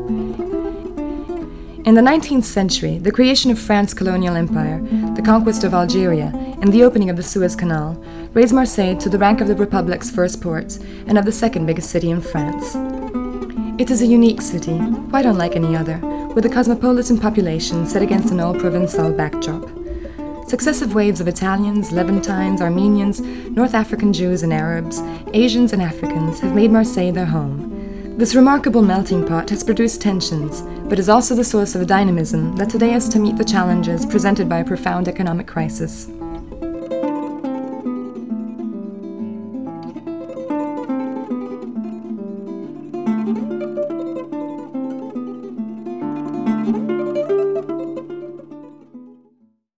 In the 19th century, the creation of France's colonial empire, the conquest of Algeria, and the opening of the Suez Canal raised Marseille to the rank of the Republic's first port and of the second biggest city in France. It is a unique city, quite unlike any other, with a cosmopolitan population set against an old Provençal backdrop. Successive waves of Italians, Levantines, Armenians, North African Jews and Arabs, Asians and Africans have made Marseille their home. This remarkable melting pot has produced tensions, but is also the source of a dynamism that today has to meet the challenges presented by a profound economic crisis.